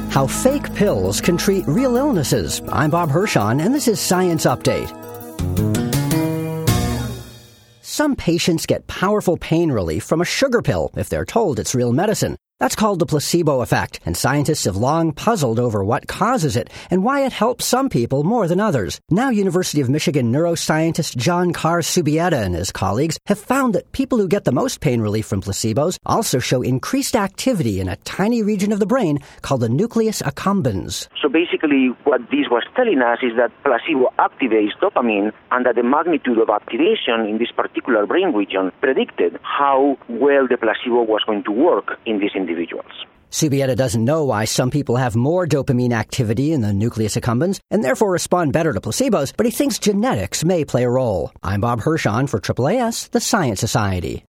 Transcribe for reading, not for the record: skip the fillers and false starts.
How fake pills can treat real illnesses. I'm Bob Hirschon, and this is Science Update. Some patients get powerful pain relief from a sugar pill if they're told it's real medicine. That's called the placebo effect, and scientists have long puzzled over what causes it and why it helps some people more than others. Now University of Michigan neuroscientist John Carr Subieta and his colleagues have found that people who get the most pain relief from placebos also show increased activity in a tiny region of the brain called the nucleus accumbens. So basically what this was telling us is that placebo activates dopamine, and that the magnitude of activation in this particular brain region predicted how well the placebo was going to work in these individuals. Subieta doesn't know why some people have more dopamine activity in the nucleus accumbens and therefore respond better to placebos, but he thinks genetics may play a role. I'm Bob Hirschon for AAAS, the Science Society.